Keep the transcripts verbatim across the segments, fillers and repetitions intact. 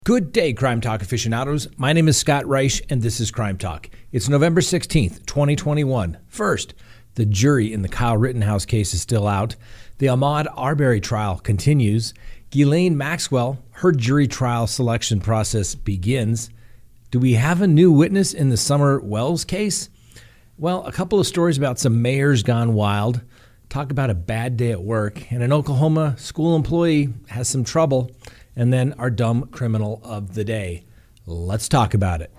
Good day, Crime Talk aficionados. My name is Scott Reich, and this is Crime Talk. It's November sixteenth, twenty twenty-one. First, the jury in the Kyle Rittenhouse case is still out. The Ahmaud Arbery trial continues. Ghislaine Maxwell, her jury trial selection process begins. Do we have a new witness in the Summer Wells case? Well, a couple of stories about some mayors gone wild. Talk about a bad day at work. And an Oklahoma school employee has some trouble. And then our dumb criminal of the day. Let's talk about it.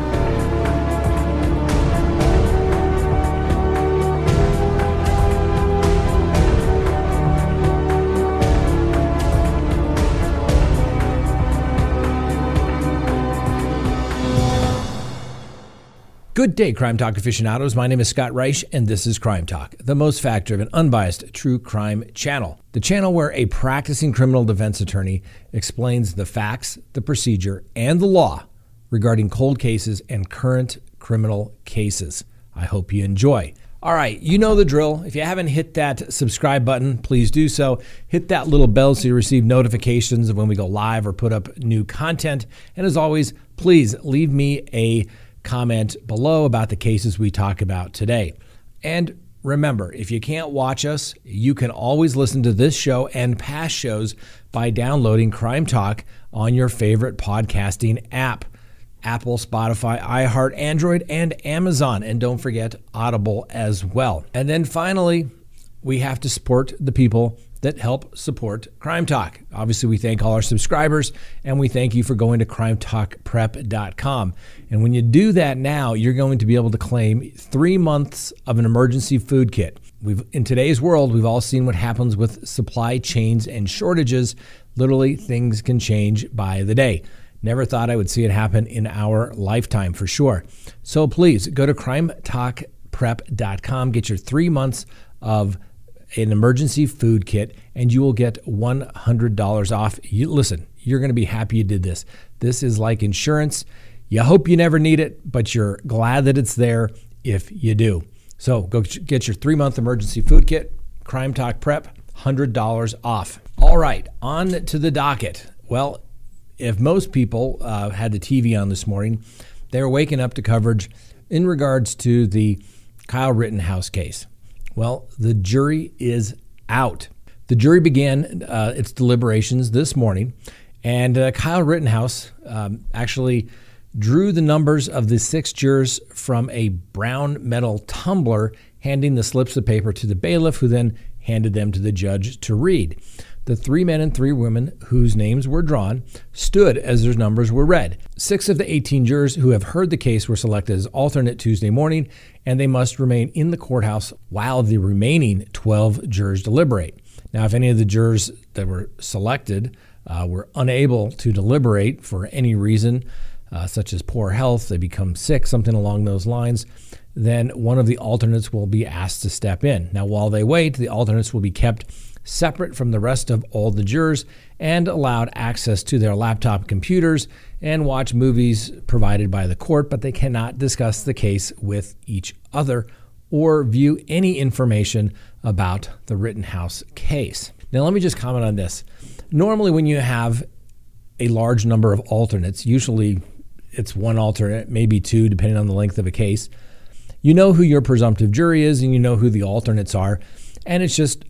Good day, Crime Talk aficionados. My name is Scott Reich, and this is Crime Talk, the most fact-driven, unbiased true crime channel. The channel where a practicing criminal defense attorney explains the facts, the procedure, and the law regarding cold cases and current criminal cases. I hope you enjoy. All right, you know the drill. If you haven't hit that subscribe button, please do so. Hit that little bell so you receive notifications of when we go live or put up new content. And as always, please leave me a comment below about the cases we talk about today. And remember, if you can't watch us, you can always listen to this show and past shows by downloading Crime Talk on your favorite podcasting app. Apple, Spotify, iHeart, Android, and Amazon. And don't forget Audible as well. And then finally, we have to support the people that help support Crime Talk. Obviously, we thank all our subscribers, and we thank you for going to crime talk prep dot com. And when you do that now, you're going to be able to claim three months of an emergency food kit. We've, in today's world, we've all seen what happens with supply chains and shortages. Literally, things can change by the day. Never thought I would see it happen in our lifetime, for sure. So please, go to crime talk prep dot com, get your three months of an emergency food kit, and you will get one hundred dollars off. You, listen, you're going to be happy you did this. This is like insurance. You hope you never need it, but you're glad that it's there if you do. So go get your three-month emergency food kit, Crime Talk Prep, one hundred dollars off. All right, on to the docket. Well, if most people uh, had the T V on this morning, they were waking up to coverage in regards to the Kyle Rittenhouse case. Well, the jury is out. The jury began uh, its deliberations this morning, and uh, Kyle Rittenhouse um, actually drew the numbers of the six jurors from a brown metal tumbler, handing the slips of paper to the bailiff, who then handed them to the judge to read. The three men and three women whose names were drawn stood as their numbers were read. Six of the eighteen jurors who have heard the case were selected as alternate Tuesday morning, and they must remain in the courthouse while the remaining twelve jurors deliberate. Now, if any of the jurors that were selected uh, were unable to deliberate for any reason, uh, such as poor health, they become sick, something along those lines, then one of the alternates will be asked to step in. Now, while they wait, the alternates will be kept separate from the rest of all the jurors and allowed access to their laptop computers and watch movies provided by the court, but they cannot discuss the case with each other or view any information about the Rittenhouse case. Now, let me just comment on this. Normally, when you have a large number of alternates, usually it's one alternate, maybe two, depending on the length of a case, you know who your presumptive jury is and you know who the alternates are, and it's just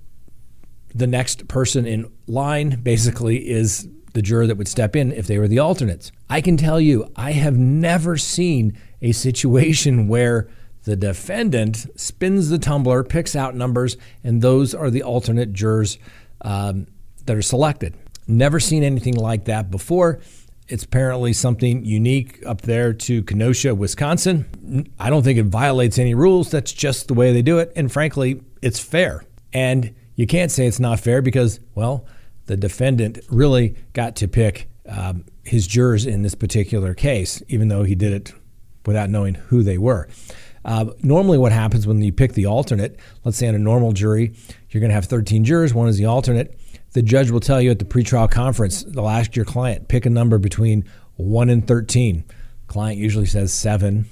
the next person in line basically is the juror that would step in if they were the alternates. I can tell you, I have never seen a situation where the defendant spins the tumbler, picks out numbers, and those are the alternate jurors um, that are selected. Never seen anything like that before. It's apparently something unique up there to Kenosha, Wisconsin. I don't think it violates any rules. That's just the way they do it. And frankly, it's fair. And you can't say it's not fair because, well, the defendant really got to pick um, his jurors in this particular case, even though he did it without knowing who they were. Uh, normally what happens when you pick the alternate, let's say on a normal jury, you're going to have thirteen jurors, one is the alternate. The judge will tell you at the pretrial conference, they'll ask your client, pick a number between one and thirteen. Client usually says seven,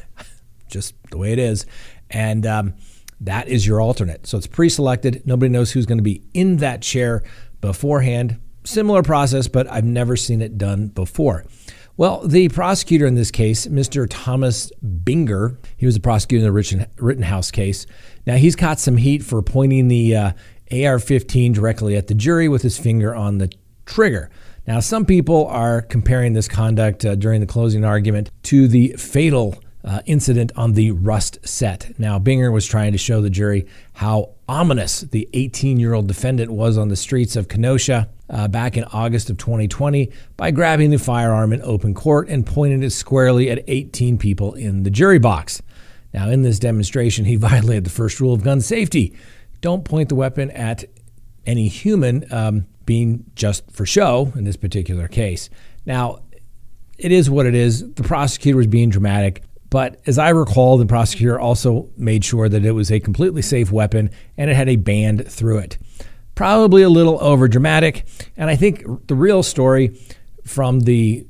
just the way it is. And um, that is your alternate. So it's pre-selected. Nobody knows who's going to be in that chair beforehand. similar process, but I've never seen it done before. Well, the prosecutor in this case, Mister Thomas Binger, he was the prosecutor in the Rittenhouse case. Now, he's caught some heat for pointing the uh, A R fifteen directly at the jury with his finger on the trigger. Now, some people are comparing this conduct uh, during the closing argument to the fatal uh, incident on the Rust set. Now, Binger was trying to show the jury how ominous the eighteen-year-old defendant was on the streets of Kenosha uh, back in August of twenty twenty by grabbing the firearm in open court and pointing it squarely at eighteen people in the jury box. Now, in this demonstration, he violated the first rule of gun safety. Don't point the weapon at any human, um, being just for show in this particular case. Now, it is what it is. The prosecutor was being dramatic. But as I recall, the prosecutor also made sure that it was a completely safe weapon and it had a band through it. Probably a little over dramatic. And I think the real story from the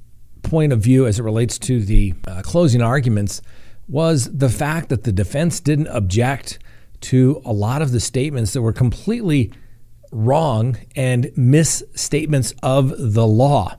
point of view as it relates to the uh, closing arguments was the fact that the defense didn't object to a lot of the statements that were completely wrong and misstatements of the law.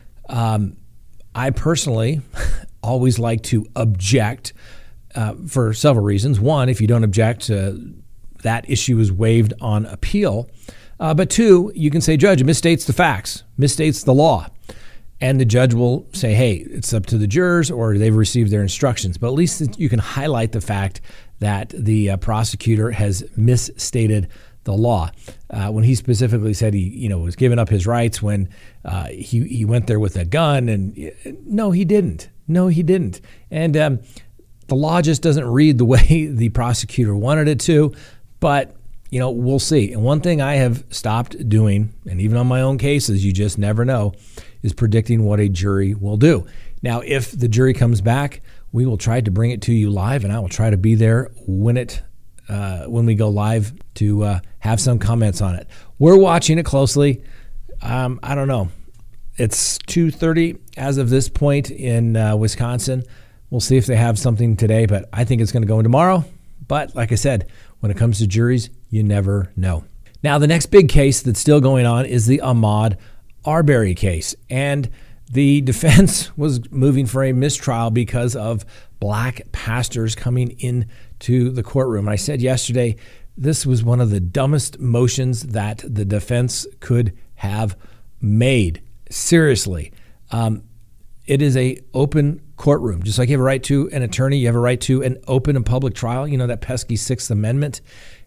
Um, I personally always like to object uh, for several reasons. One, if you don't object, uh, that issue is waived on appeal. Uh, but two, you can say, Judge, it misstates the facts, misstates the law. And the judge will say, hey, it's up to the jurors or they've received their instructions. But at least you can highlight the fact that the uh, prosecutor has misstated the law. Uh, when he specifically said he, you know, was giving up his rights when uh, he, he went there with a gun, and no, he didn't. No, he didn't. And um, the law just doesn't read the way the prosecutor wanted it to. But, you know, we'll see. And one thing I have stopped doing, and even on my own cases, you just never know, is predicting what a jury will do. Now, if the jury comes back, we will try to bring it to you live, and I will try to be there when it uh, when we go live to uh, have some comments on it. We're watching it closely. Um, I don't know. It's two thirty as of this point in uh, Wisconsin. We'll see if they have something today, but I think it's going to go in tomorrow. But like I said, when it comes to juries, you never know. Now, the next big case that's still going on is the Ahmaud Arbery case. And the defense was moving for a mistrial because of black pastors coming into the courtroom. And I said yesterday, this was one of the dumbest motions that the defense could have made. Seriously. Um, it is a open courtroom. Just like you have a right to an attorney, you have a right to an open and public trial. You know, that pesky Sixth Amendment.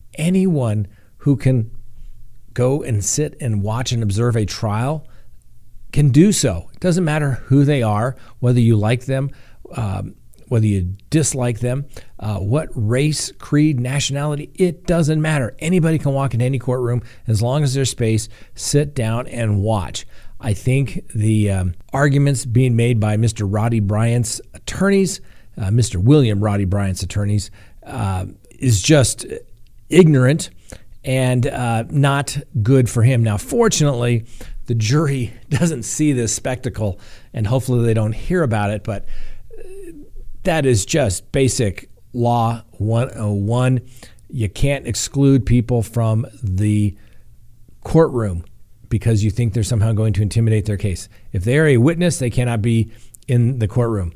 Anyone who can go and sit and watch and observe a trial can do so. It doesn't matter who they are, whether you like them, um, whether you dislike them, uh, what race, creed, nationality, it doesn't matter. Anybody can walk into any courtroom as long as there's space, sit down and watch. I think the um, arguments being made by Mister Roddy Bryant's attorneys, uh, Mister William Roddy Bryant's attorneys, uh, is just ignorant and uh, not good for him. Now, fortunately, the jury doesn't see this spectacle, and hopefully they don't hear about it, but that is just basic law one oh one. You can't exclude people from the courtroom because you think they're somehow going to intimidate their case. If they are a witness, they cannot be in the courtroom.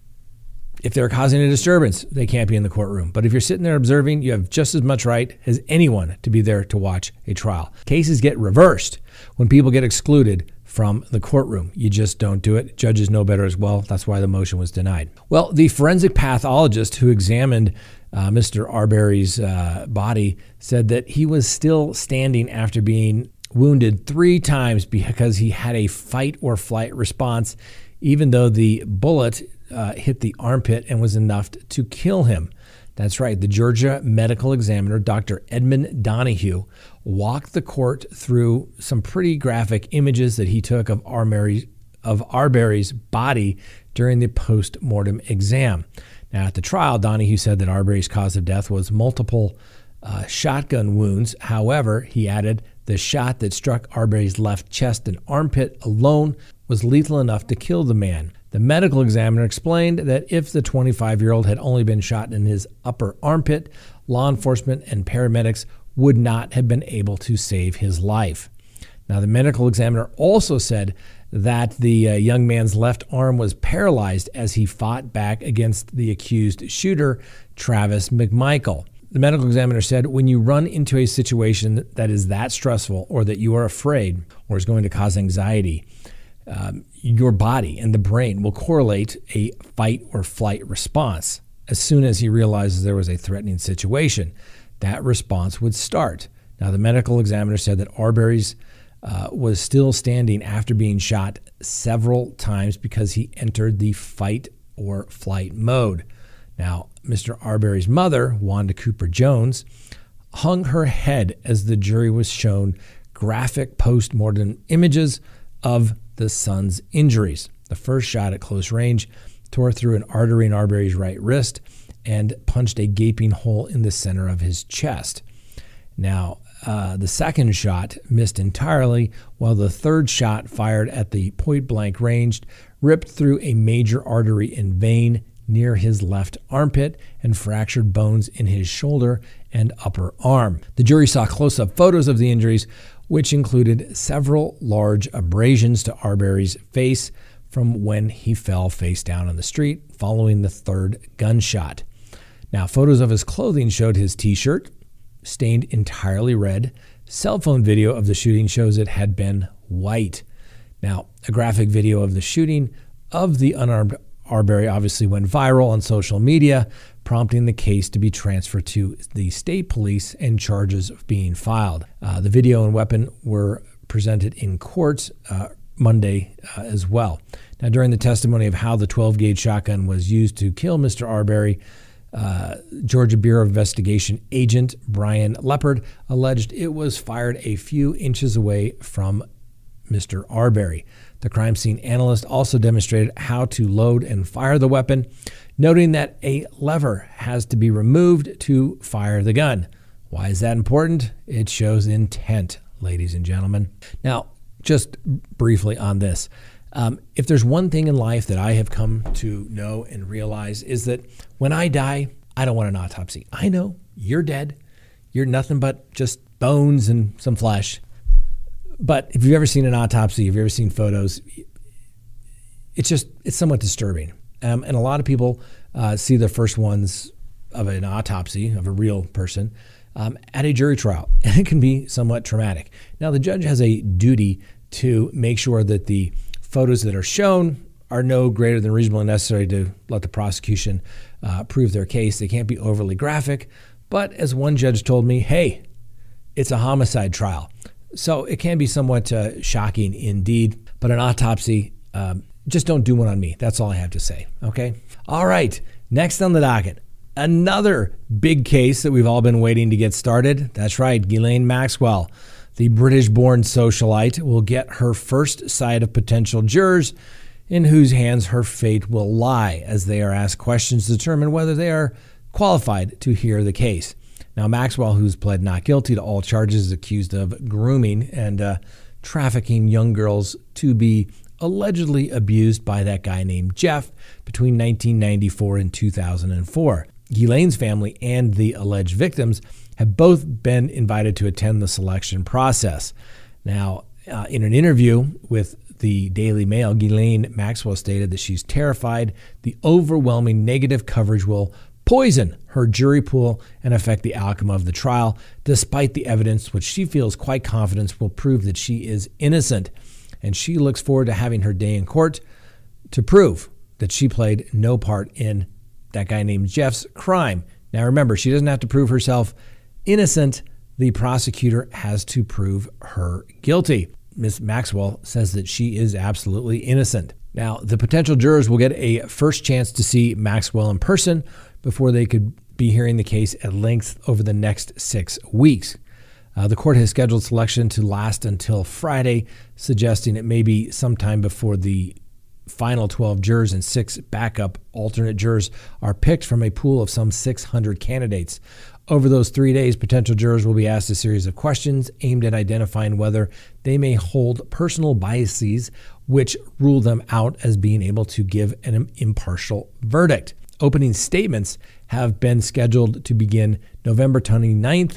If they're causing a disturbance, they can't be in the courtroom. But if you're sitting there observing, you have just as much right as anyone to be there to watch a trial. Cases get reversed when people get excluded from the courtroom. You just don't do it. Judges know better as well. That's why the motion was denied. Well, the forensic pathologist who examined uh, Mister Arbery's uh, body said that he was still standing after being wounded three times because he had a fight or flight response, even though the bullet uh, hit the armpit and was enough to kill him. That's right. The Georgia medical examiner, Doctor Edmund Donahue, walked the court through some pretty graphic images that he took of Arbery, of Arbery's body during the post-mortem exam. Now, at the trial, Donahue said that Arbery's cause of death was multiple uh, shotgun wounds. However, he added the shot that struck Arbery's left chest and armpit alone was lethal enough to kill the man. The medical examiner explained that if the twenty-five-year-old had only been shot in his upper armpit, law enforcement and paramedics would not have been able to save his life. Now, the medical examiner also said that the uh, young man's left arm was paralyzed as he fought back against the accused shooter, Travis McMichael. The medical examiner said, when you run into a situation that is that stressful or that you are afraid or is going to cause anxiety, um, your body and the brain will correlate a fight or flight response. As soon as he realizes there was a threatening situation, that response would start. Now, the medical examiner said that Arbery's uh, was still standing after being shot several times because he entered the fight or flight mode. Now, Mister Arbery's mother, Wanda Cooper Jones, hung her head as the jury was shown graphic post-mortem images of the son's injuries. The first shot at close range tore through an artery in Arbery's right wrist and punched a gaping hole in the center of his chest. Now, uh, the second shot missed entirely, while the third shot, fired at the point-blank range, ripped through a major artery and vein near his left armpit and fractured bones in his shoulder and upper arm. The jury saw close-up photos of the injuries, which included several large abrasions to Arbery's face from when he fell face down on the street following the third gunshot. Now, photos of his clothing showed his t-shirt stained entirely red. Cell phone video of the shooting shows it had been white. Now, a graphic video of the shooting of the unarmed Arbery obviously went viral on social media, prompting the case to be transferred to the state police and charges of being filed. Uh, the video and weapon were presented in court uh, Monday uh, as well. Now, during the testimony of how the twelve gauge shotgun was used to kill Mister Arbery, uh, Georgia Bureau of Investigation agent Brian Leopard alleged it was fired a few inches away from Mister Arbery. The crime scene analyst also demonstrated how to load and fire the weapon, noting that a lever has to be removed to fire the gun. Why is that important? It shows intent, ladies and gentlemen. Now, just briefly on this, um, if there's one thing in life that I have come to know and realize is that when I die, I don't want an autopsy. I know you're dead. You're nothing but just bones and some flesh. But if you've ever seen an autopsy, if you've ever seen photos, it's just, it's somewhat disturbing. Um, and a lot of people uh, see the first ones of an autopsy of a real person um, at a jury trial, and it can be somewhat traumatic. Now, the judge has a duty to make sure that the photos that are shown are no greater than reasonably necessary to let the prosecution uh, prove their case. They can't be overly graphic. But as one judge told me, hey, it's a homicide trial. So it can be somewhat uh, shocking indeed, but an autopsy, um, just don't do one on me. That's all I have to say, okay? All right, next on the docket, another big case that we've all been waiting to get started. That's right, Ghislaine Maxwell, the British-born socialite, will get her first sight of potential jurors in whose hands her fate will lie as they are asked questions to determine whether they are qualified to hear the case. Now, Maxwell, who's pled not guilty to all charges, is accused of grooming and uh, trafficking young girls to be allegedly abused by that guy named Jeff between nineteen ninety-four and two thousand four. Ghislaine's family and the alleged victims have both been invited to attend the selection process. Now, uh, in an interview with the Daily Mail, Ghislaine Maxwell stated that she's terrified the overwhelming negative coverage will poison her jury pool and affect the outcome of the trial, despite the evidence which she feels quite confident will prove that she is innocent. And she looks forward to having her day in court to prove that she played no part in that guy named Jeff's crime. Now remember, she doesn't have to prove herself innocent. The prosecutor has to prove her guilty. Miz Maxwell says that she is absolutely innocent. Now, the potential jurors will get a first chance to see Maxwell in person before they could be hearing the case at length over the next six weeks. Uh, the court has scheduled selection to last until Friday, suggesting it may be sometime before the final twelve jurors and six backup alternate jurors are picked from a pool of some six hundred candidates. Over those three days, potential jurors will be asked a series of questions aimed at identifying whether they may hold personal biases which rule them out as being able to give an impartial verdict. Opening statements have been scheduled to begin November twenty-ninth.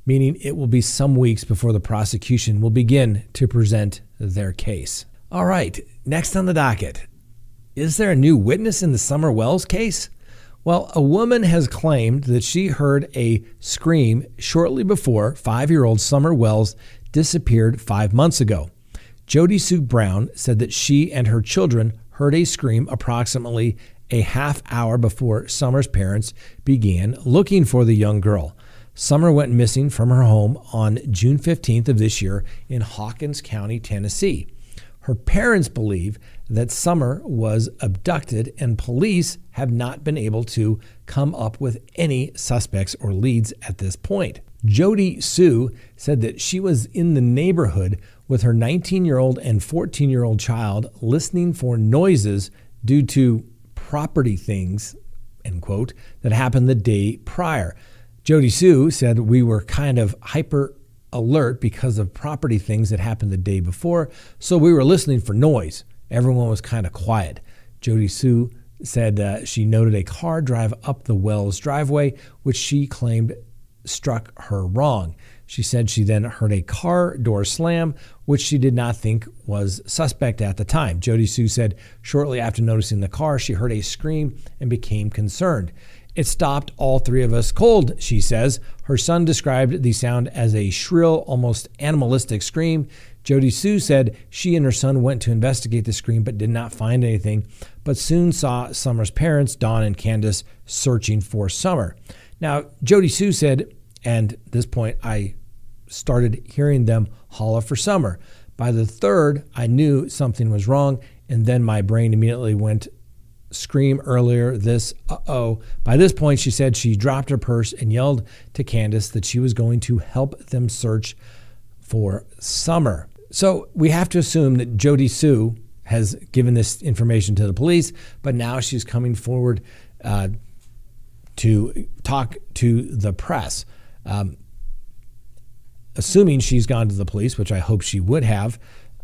meaning it will be some weeks before the prosecution will begin to present their case. All right, next on the docket. Is there a new witness in the Summer Wells case? Well, a woman has claimed that she heard a scream shortly before five-year-old Summer Wells disappeared five months ago. Jody Sue Brown said that she and her children heard a scream approximately a half hour before Summer's parents began looking for the young girl. Summer went missing from her home on June fifteenth of this year in Hawkins County, Tennessee. Her parents believe that Summer was abducted, and police have not been able to come up with any suspects or leads at this point. Jody Sue said that she was in the neighborhood with her nineteen-year-old and fourteen-year-old child listening for noises due to property things, end quote, that happened the day prior. Jody Sue said, we were kind of hyper alert because of property things that happened the day before, so we were listening for noise. Everyone was kind of quiet. Jody Sue said uh, she noted a car drive up the Wells driveway, which she claimed struck her wrong. She said she then heard a car door slam, which she did not think was suspect at the time. Jody Sue said shortly after noticing the car, she heard a scream and became concerned. It stopped all three of us cold, she says. Her son described the sound as a shrill, almost animalistic scream. Jody Sue said she and her son went to investigate the scream but did not find anything, but soon saw Summer's parents, Dawn and Candace, searching for Summer. Now, Jody Sue said, and at this point I started hearing them holler for Summer. By the third, I knew something was wrong, and then my brain immediately went scream earlier, this, uh-oh. By this point, she said she dropped her purse and yelled to Candace that she was going to help them search for Summer. So we have to assume that Jody Sue has given this information to the police, but now she's coming forward uh, to talk to the press. Um, assuming she's gone to the police, which I hope she would have.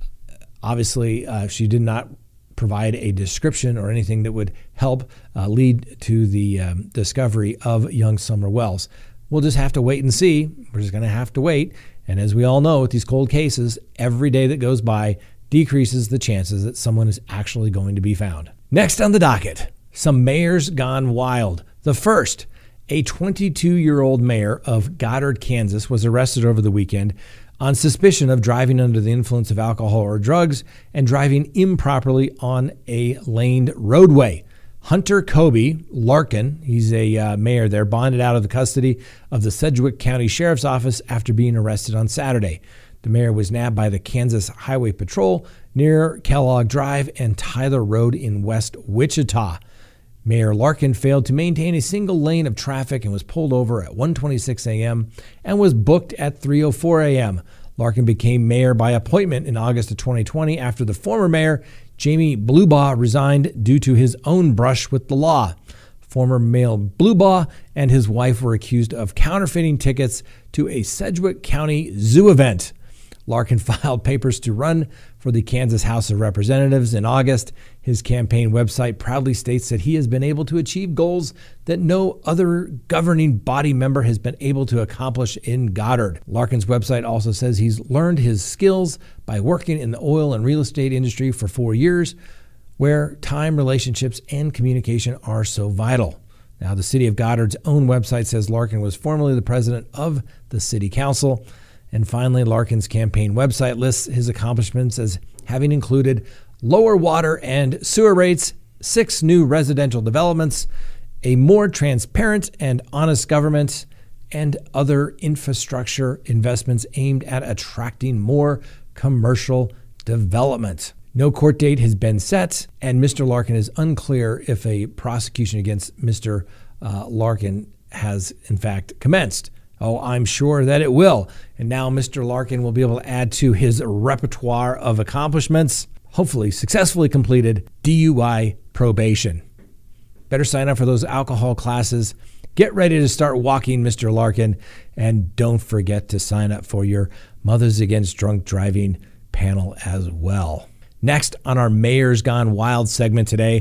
Obviously, uh, she did not provide a description or anything that would help uh, lead to the um, discovery of young Summer Wells. We'll just have to wait and see. We're just going to have to wait. And as we all know, with these cold cases, every day that goes by decreases the chances that someone is actually going to be found. Next on the docket, some mayors gone wild. The first, a twenty-two-year-old mayor of Goddard, Kansas, was arrested over the weekend on suspicion of driving under the influence of alcohol or drugs and driving improperly on a laned roadway. Hunter Kobe Larkin, he's a uh, mayor there, bonded out of the custody of the Sedgwick County Sheriff's Office after being arrested on Saturday. The mayor was nabbed by the Kansas Highway Patrol near Kellogg Drive and Tyler Road in West Wichita. Mayor Larkin failed to maintain a single lane of traffic and was pulled over at one twenty-six a.m. and was booked at three oh four a.m. Larkin became mayor by appointment in August of twenty twenty after the former mayor, Jamie Blubaugh, resigned due to his own brush with the law. Former Mayor Blubaugh and his wife were accused of counterfeiting tickets to a Sedgwick County zoo event. Larkin filed papers to run for the Kansas House of Representatives in August. His campaign website proudly states that he has been able to achieve goals that no other governing body member has been able to accomplish in Goddard. Larkin's website also says he's learned his skills by working in the oil and real estate industry for four years, where time, relationships, and communication are so vital. Now, the city of Goddard's own website says Larkin was formerly the president of the city council. And finally, Larkin's campaign website lists his accomplishments as having included lower water and sewer rates, six new residential developments, a more transparent and honest government, and other infrastructure investments aimed at attracting more commercial development. No court date has been set, and Mister Larkin is unclear if a prosecution against Mister Uh, Larkin has, in fact, commenced. Oh, I'm sure that it will. And now Mister Larkin will be able to add to his repertoire of accomplishments, hopefully successfully completed D U I probation. Better sign up for those alcohol classes. Get ready to start walking, Mister Larkin. And don't forget to sign up for your Mothers Against Drunk Driving panel as well. Next on our Mayor's Gone Wild segment today,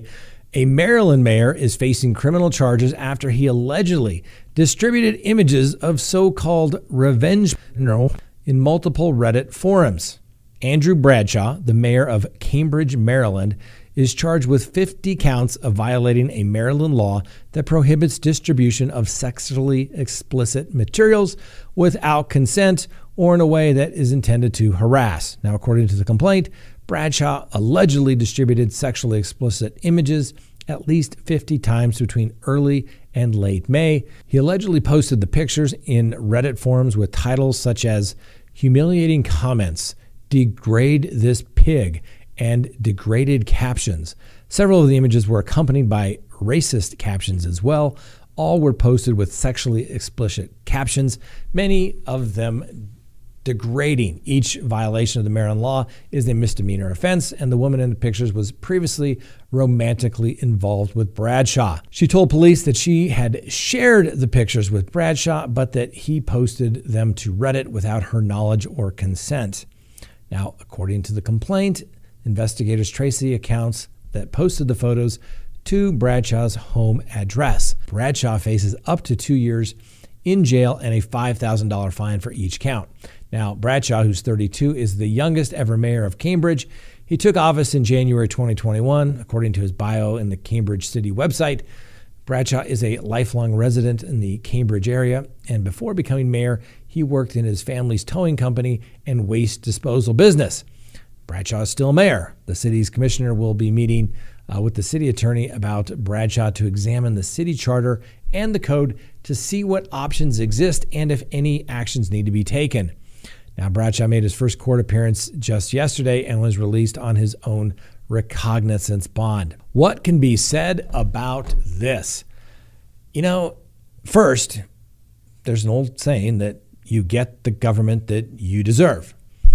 A Maryland mayor is facing criminal charges after he allegedly distributed images of so-called revenge porn in multiple Reddit forums. Andrew Bradshaw, the mayor of Cambridge, Maryland, is charged with fifty counts of violating a Maryland law that prohibits distribution of sexually explicit materials without consent or in a way that is intended to harass. Now, according to the complaint, Bradshaw allegedly distributed sexually explicit images at least fifty times between early and late May. He allegedly posted the pictures in Reddit forums with titles such as "Humiliating Comments," "Degrade This Pig," and degraded captions. Several of the images were accompanied by racist captions as well. All were posted with sexually explicit captions, many of them degrading. Each violation of the Maryland law is a misdemeanor offense, and the woman in the pictures was previously romantically involved with Bradshaw. She told police that she had shared the pictures with Bradshaw, but that he posted them to Reddit without her knowledge or consent. Now, according to the complaint, investigators traced the accounts that posted the photos to Bradshaw's home address. Bradshaw faces up to two years in jail and a five thousand dollars fine for each count. Now, Bradshaw, who's thirty-two, is the youngest ever mayor of Cambridge. He took office in January twenty twenty-one, according to his bio in the Cambridge City website. Bradshaw is a lifelong resident in the Cambridge area, and before becoming mayor, he worked in his family's towing company and waste disposal business. Bradshaw is still mayor. The city's commissioner will be meeting uh, with the city attorney about Bradshaw to examine the city charter and the code to see what options exist and if any actions need to be taken. Now, Bradshaw made his first court appearance just yesterday and was released on his own recognizance bond. What can be said about this? You know, first, there's an old saying that you get the government that you deserve.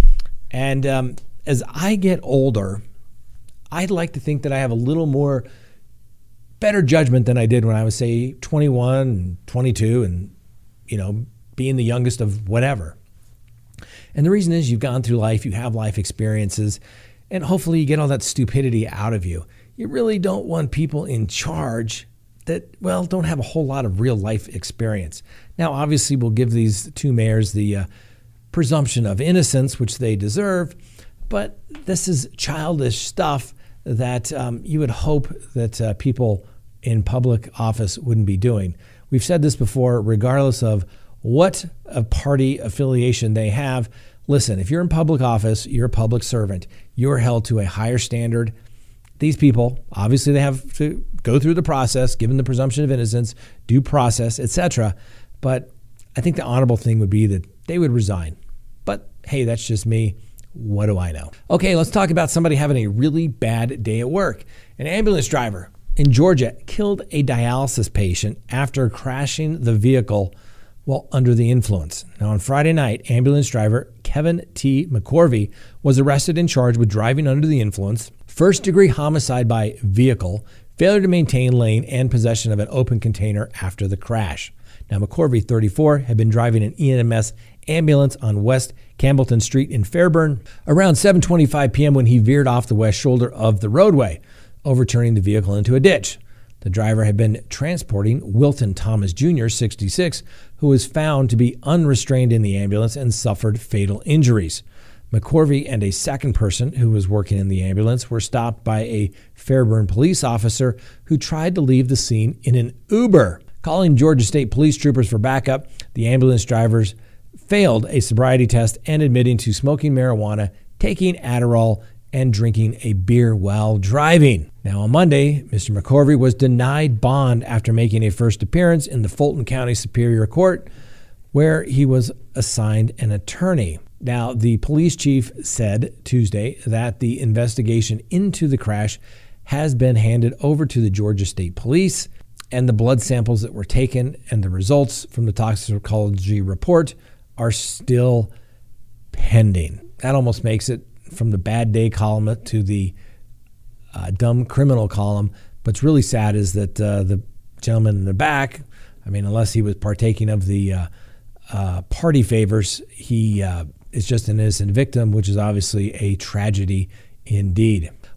And um, as I get older, I'd like to think that I have a little more better judgment than I did when I was, say, twenty-one and twenty-two and, you know, being the youngest of whatever. And the reason is you've gone through life, you have life experiences, and hopefully you get all that stupidity out of you. You really don't want people in charge that, well, don't have a whole lot of real life experience. Now, obviously, we'll give these two mayors the uh, presumption of innocence, which they deserve, but this is childish stuff that um, you would hope that uh, people in public office wouldn't be doing. We've said this before, regardless of what a party affiliation they have. Listen, if you're in public office, you're a public servant. You're held to a higher standard. These people, obviously they have to go through the process, given the presumption of innocence, due process, et cetera. But I think the honorable thing would be that they would resign. But hey, that's just me. What do I know? Okay, let's talk about somebody having a really bad day at work. An ambulance driver in Georgia killed a dialysis patient after crashing the vehicle while under the influence. Now, on Friday night, ambulance driver Kevin T. McCorvey was arrested and charged with driving under the influence, first-degree homicide by vehicle, failure to maintain lane, and possession of an open container after the crash. Now, McCorvey, thirty-four, had been driving an E M S ambulance on West Campbellton Street in Fairburn around seven twenty-five p.m. when he veered off the west shoulder of the roadway, overturning the vehicle into a ditch. The driver had been transporting Wilton Thomas Junior, sixty-six, who was found to be unrestrained in the ambulance and suffered fatal injuries. McCorvey and a second person who was working in the ambulance were stopped by a Fairburn police officer who tried to leave the scene in an Uber. Calling Georgia State Police troopers for backup, the ambulance drivers failed a sobriety test and admitting to smoking marijuana, taking Adderall, and drinking a beer while driving. Now, on Monday, Mister McCorvey was denied bond after making a first appearance in the Fulton County Superior Court, where he was assigned an attorney. Now, the police chief said Tuesday that the investigation into the crash has been handed over to the Georgia State Police, and the blood samples that were taken and the results from the toxicology report are still pending. That almost makes it from the bad day column to the uh, dumb criminal column. What's really sad is that uh, the gentleman in the back, I mean, unless he was partaking of the uh, uh, party favors, he uh, is just an innocent victim, which is obviously a tragedy indeed.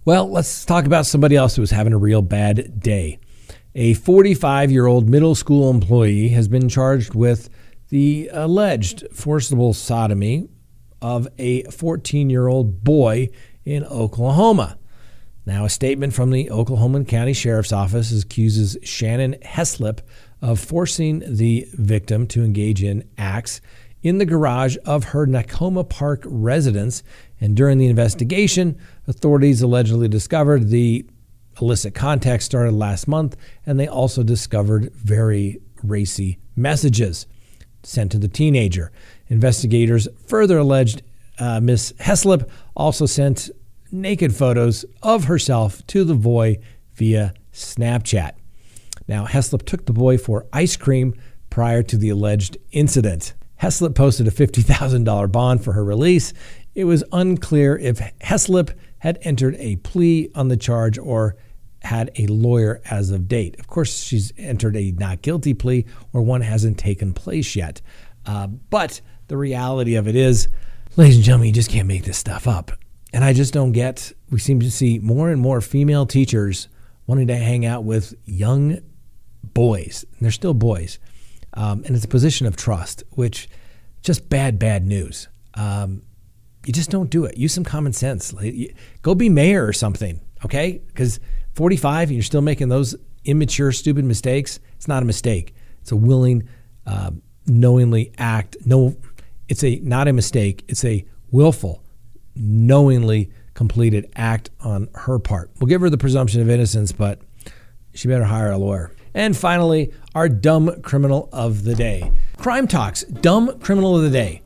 Well, let's talk about somebody else who was having a real bad day. A forty-five-year-old middle school employee has been charged with the alleged forcible sodomy of a fourteen-year-old boy in Oklahoma. Now, a statement from the Oklahoma County Sheriff's Office accuses Shannon Heslip of forcing the victim to engage in acts in the garage of her Nakoma Park residence. And during the investigation, authorities allegedly discovered the illicit contact started last month, and they also discovered very racy messages sent to the teenager. Investigators further alleged uh, Miss Heslip also sent naked photos of herself to the boy via Snapchat. Now, Heslip took the boy for ice cream prior to the alleged incident. Heslip posted a fifty thousand dollars bond for her release. It was unclear if Heslip had entered a plea on the charge or had a lawyer as of date. Of course, she's entered a not guilty plea, or one hasn't taken place yet. Uh, but the reality of it is, ladies and gentlemen, you just can't make this stuff up. And I just don't get, we seem to see more and more female teachers wanting to hang out with young boys, and they're still boys. Um, and it's a position of trust, which just bad, bad news. Um, you just don't do it. Use some common sense. Go be mayor or something, okay? Because forty-five and you're still making those immature, stupid mistakes, it's not a mistake. It's a willing, uh, knowingly act. No, it's a not a mistake. It's a willful, knowingly completed act on her part. We'll give her the presumption of innocence, but she better hire a lawyer. And finally, our dumb criminal of the day. Crime Talk's dumb criminal of the day.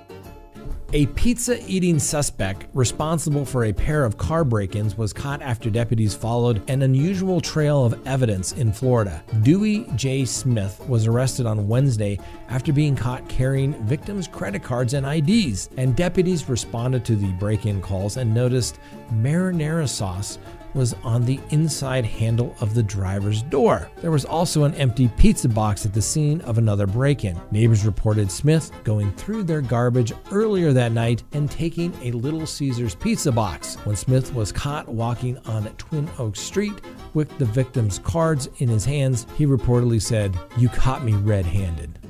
A pizza-eating suspect responsible for a pair of car break-ins was caught after deputies followed an unusual trail of evidence in Florida. Dewey J. Smith was arrested on Wednesday after being caught carrying victims' credit cards and I Ds, and deputies responded to the break-in calls and noticed marinara sauce was on the inside handle of the driver's door. There was also an empty pizza box at the scene of another break-in. Neighbors reported Smith going through their garbage earlier that night and taking a Little Caesars pizza box. When Smith was caught walking on Twin Oaks Street with the victim's cards in his hands, he reportedly said, "You caught me red-handed."